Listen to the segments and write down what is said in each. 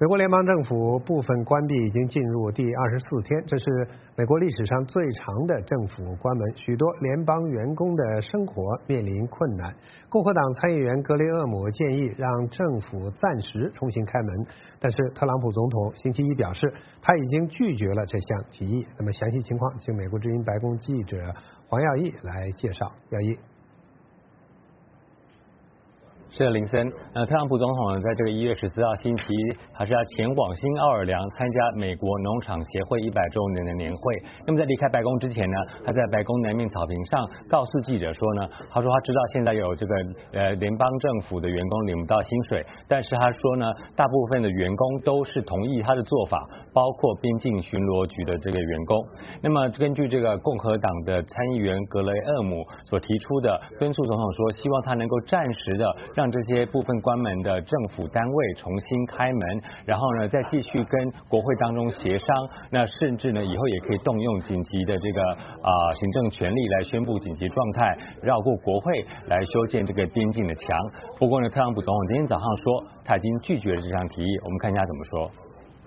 美国联邦政府部分关闭已经进入第24天，这是美国历史上最长的政府关门，许多联邦员工的生活面临困难。共和党参议员格雷厄姆建议让政府暂时重新开门，但是特朗普总统星期一表示，他已经拒绝了这项提议。那么详细情况，请美国之音白宫记者黄耀义来介绍。耀义。 是的，林森。特朗普总统在这个1月14号星期一，还是要前往新奥尔良参加美国农场协会100周年的年会。那么在离开白宫之前呢，他在白宫南面草坪上告诉记者说呢，他说他知道现在有这个联邦政府的员工领不到薪水，但是他说呢，大部分的员工都是同意他的做法，包括边境巡逻局的这个员工。那么根据这个共和党的参议员格雷厄姆所提出的，敦促总统说，希望他能够暂时的让这些部分关门的政府单位重新开门，然后呢再继续跟国会当中协商，那甚至呢以后也可以动用紧急的这个行政权力来宣布紧急状态，绕过国会来修建这个边境的墙。不过呢，特朗普总统今天早上说他已经拒绝了这项提议，我们看一下怎么说。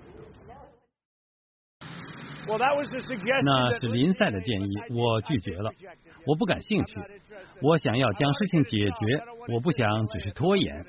那是林赛的建议，我拒绝了，我不感兴趣，我想要将事情解决，我不想只是拖延。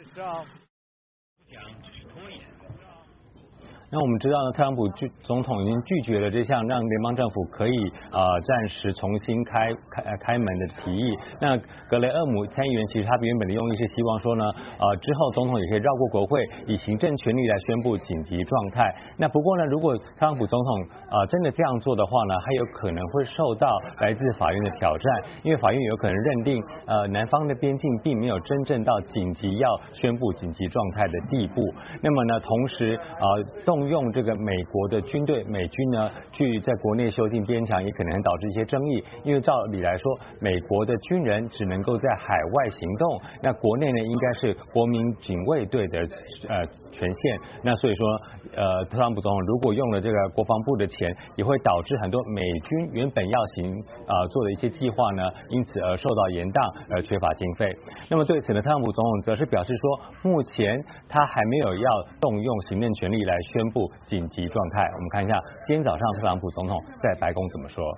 那我们知道呢，特朗普总统已经拒绝了这项让联邦政府可以暂时重新开门的提议。那格雷厄姆参议员其实他原本的用意是希望说呢，之后总统也可以绕过国会，以行政权力来宣布紧急状态。那不过呢，如果特朗普总统真的这样做的话呢，他有可能会受到来自法院的挑战，因为法院有可能认定南方的边境并没有真正到紧急要宣布紧急状态的地步。那么呢，同时动用这个美国的军队美军呢去在国内修建边墙，也可能导致一些争议，因为照理来说，美国的军人只能够在海外行动，那国内呢应该是国民警卫队的权限。那所以说特朗普总统如果用了这个国防部的钱，也会导致很多美军原本要做的一些计划呢，因此而受到延宕，而缺乏经费。那么对此呢，特朗普总统则是表示说，目前他还没有要动用行政权力来宣布紧急状态。我们看一下今天早上特朗普总统在白宫怎么说。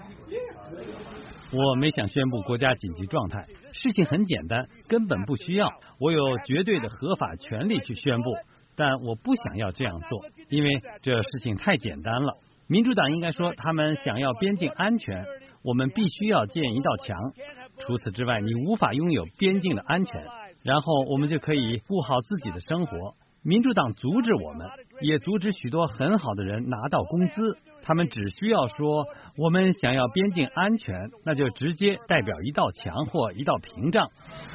我没想宣布国家紧急状态，事情很简单，根本不需要，我有绝对的合法权利去宣布，但我不想要这样做，因为这事情太简单了。民主党应该说他们想要边境安全，我们必须要建一道墙，除此之外你无法拥有边境的安全，然后我们就可以顾好自己的生活。民主党阻止我们，也阻止许多很好的人拿到工资，他们只需要说我们想要边境安全，那就直接代表一道墙或一道屏障。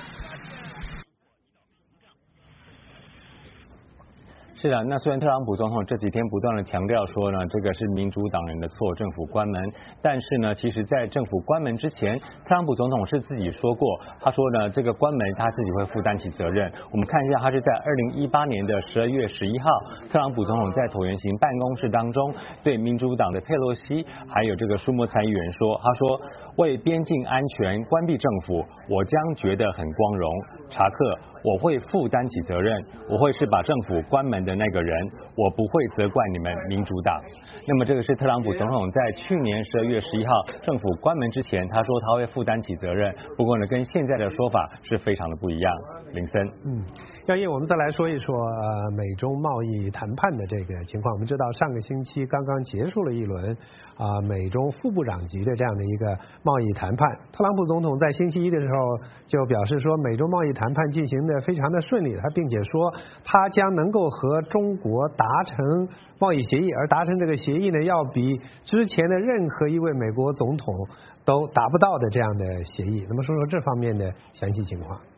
是的，那虽然特朗普总统这几天不断的强调说呢，这个是民主党人的错，政府关门，但是呢，其实在政府关门之前，特朗普总统是自己说过，他说呢，这个关门他自己会负担起责任。我们看一下，他是在2018年的12月11号，特朗普总统在椭圆形办公室当中对民主党的佩洛西还有这个舒默参议员说，他说，为边境安全关闭政府，我将觉得很光荣。查克，我会负担起责任，我会是把政府关门的那个人，我不会责怪你们民主党。那么这个是特朗普总统在去年12月11号政府关门之前，他说他会负担起责任，不过呢，跟现在的说法是非常的不一样。林森。 耀义，我们再来说一说美中贸易谈判的这个情况。我们知道上个星期刚刚结束了一轮美中副部长级的这样的一个贸易谈判。特朗普总统在星期一的时候就表示说，美中贸易谈判进行的非常的顺利，他并且说他将能够和中国达成贸易协议，而达成这个协议呢，要比之前的任何一位美国总统都达不到的这样的协议。那么说说这方面的详细情况。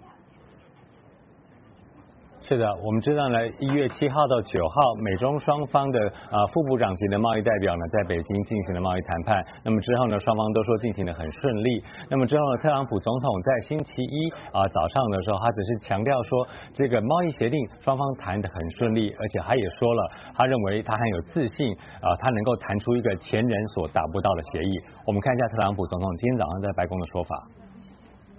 是的，我们知道呢，1月7号到9号，美中双方的副部长级的贸易代表呢，在北京进行了贸易谈判。那么之后呢，双方都说进行得很顺利。那么之后呢，特朗普总统在星期一早上的时候，他只是强调说，这个贸易协定双方谈得很顺利，而且他也说了，他认为他很有自信他能够谈出一个前人所达不到的协议。我们看一下特朗普总统今天早上在白宫的说法。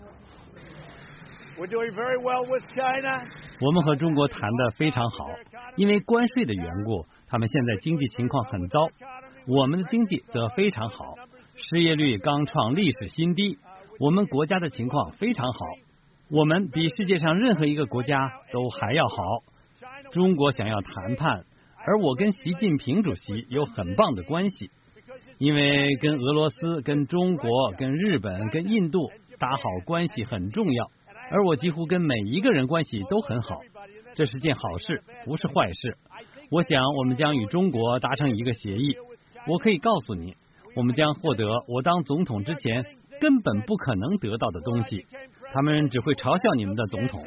我们和中国谈得非常好， 因为关税的缘故，他们现在经济情况很糟，我们的经济则非常好，失业率刚创历史新低，我们国家的情况非常好，我们比世界上任何一个国家都还要好。中国想要谈判，而我跟习近平主席有很棒的关系，因为跟俄罗斯、跟中国、跟日本、跟印度打好关系很重要，而我几乎跟每一个人关系都很好，这是件好事，不是坏事。我想我们将与中国达成一个协议，我可以告诉你，我们将获得我当总统之前根本不可能得到的东西，他们只会嘲笑你们的总统。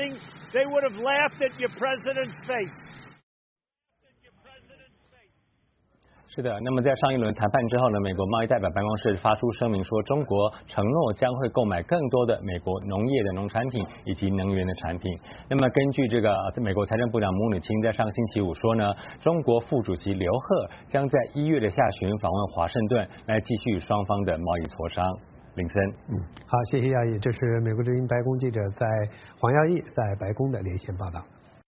是的，那么在上一轮谈判之后呢，美国贸易代表办公室发出声明说，中国承诺将会购买更多的美国农业的农产品以及能源的产品。那么根据这个美国财政部长姆努钦在上星期五说呢，中国副主席刘鹤将在1月的下旬访问华盛顿，来继续双方的贸易磋商。林森， 好，谢谢耀毅，这是美国之音白宫记者黄耀毅在白宫的连线报道。